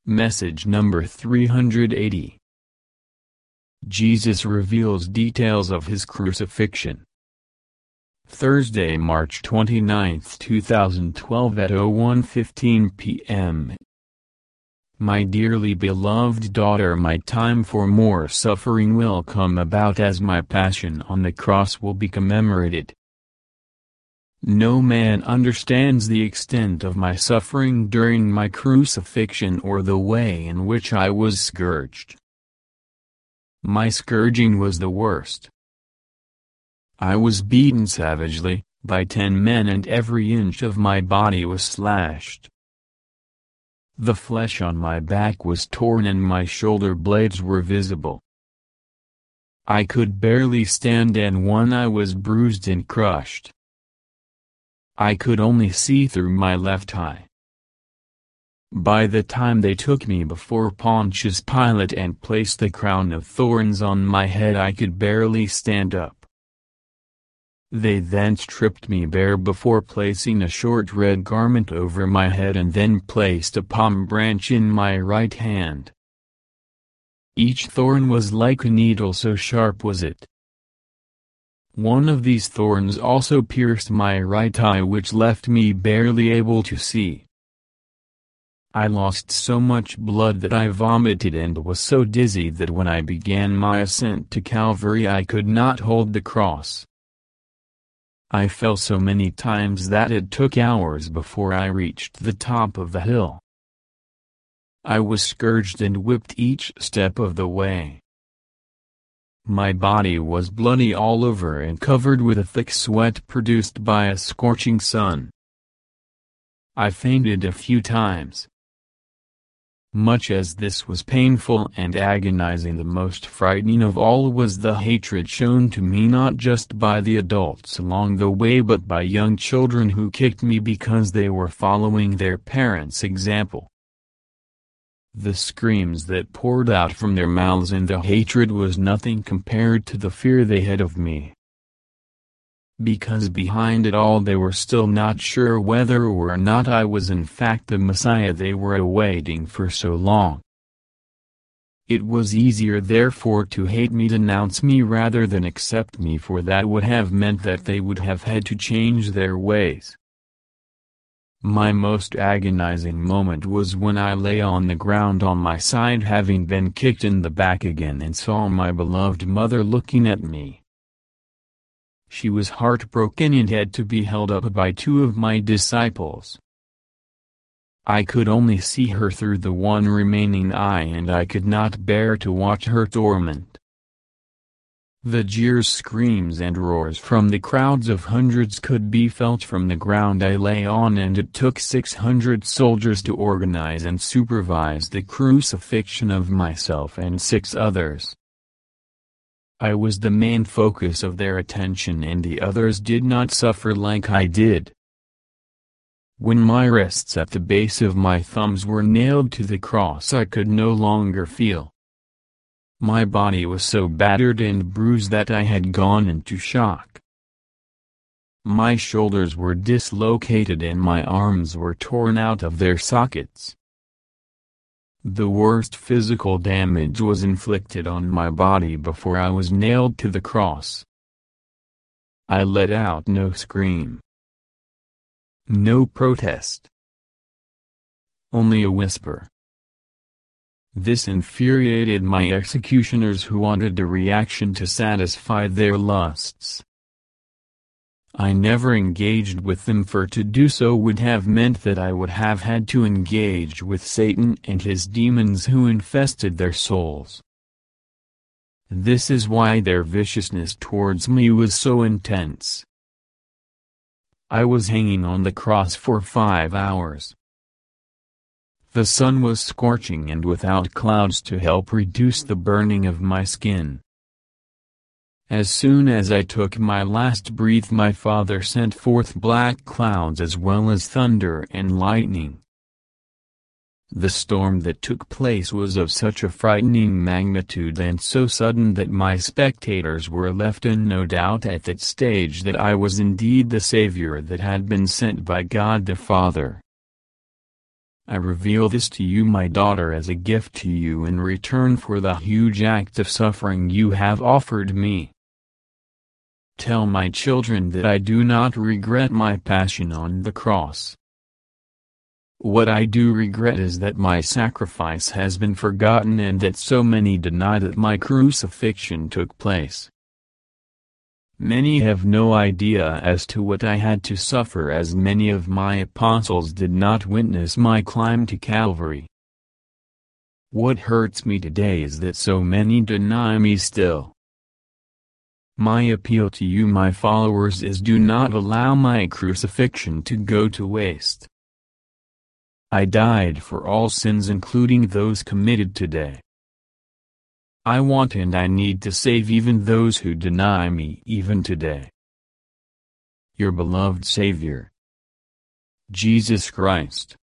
Message number 380. Jesus reveals details of his crucifixion. Thursday, March 29, 2012 at 01:15 p.m. My dearly beloved daughter, my time for more suffering will come about as my passion on the cross will be commemorated. No man understands the extent of my suffering during my crucifixion or the way in which I was scourged. My scourging was the worst. I was beaten savagely, by 10 men, and every inch of my body was slashed. The flesh on my back was torn and my shoulder blades were visible. I could barely stand, and one eye was bruised and crushed. I could only see through my left eye. By the time they took me before Pontius Pilate and placed the crown of thorns on my head, I could barely stand up. They then stripped me bare before placing a short red garment over my head and then placed a palm branch in my right hand. Each thorn was like a needle, so sharp was it. One of these thorns also pierced my right eye, which left me barely able to see. I lost so much blood that I vomited and was so dizzy that when I began my ascent to Calvary I could not hold the cross. I fell so many times that it took hours before I reached the top of the hill. I was scourged and whipped each step of the way. My body was bloody all over and covered with a thick sweat produced by a scorching sun. I fainted a few times. Much as this was painful and agonizing, the most frightening of all was the hatred shown to me not just by the adults along the way but by young children who kicked me because they were following their parents' example. The screams that poured out from their mouths and the hatred was nothing compared to the fear they had of me. Because behind it all they were still not sure whether or not I was in fact the Messiah they were awaiting for so long. It was easier therefore to hate me, denounce me, rather than accept me, for that would have meant that they would have had to change their ways. My most agonizing moment was when I lay on the ground on my side, having been kicked in the back again, and saw my beloved mother looking at me. She was heartbroken and had to be held up by 2 of my disciples. I could only see her through the one remaining eye, and I could not bear to watch her torment. The jeers, screams and roars from the crowds of hundreds could be felt from the ground I lay on, and it took 600 soldiers to organize and supervise the crucifixion of myself and 6 others. I was the main focus of their attention, and the others did not suffer like I did. When my wrists at the base of my thumbs were nailed to the cross, I could no longer feel. My body was so battered and bruised that I had gone into shock. My shoulders were dislocated and my arms were torn out of their sockets. The worst physical damage was inflicted on my body before I was nailed to the cross. I let out no scream, no protest, only a whisper. This infuriated my executioners, who wanted a reaction to satisfy their lusts. I never engaged with them, for to do so would have meant that I would have had to engage with Satan and his demons who infested their souls. This is why their viciousness towards me was so intense. I was hanging on the cross for 5 hours. The sun was scorching and without clouds to help reduce the burning of my skin. As soon as I took my last breath, my Father sent forth black clouds as well as thunder and lightning. The storm that took place was of such a frightening magnitude and so sudden that my spectators were left in no doubt at that stage that I was indeed the Savior that had been sent by God the Father. I reveal this to you, my daughter, as a gift to you in return for the huge act of suffering you have offered me. Tell my children that I do not regret my passion on the cross. What I do regret is that my sacrifice has been forgotten and that so many deny that my crucifixion took place. Many have no idea as to what I had to suffer, as many of my apostles did not witness my climb to Calvary. What hurts me today is that so many deny me still. My appeal to you, my followers, is do not allow my crucifixion to go to waste. I died for all sins, including those committed today. I want and I need to save even those who deny me even today. Your beloved Savior, Jesus Christ.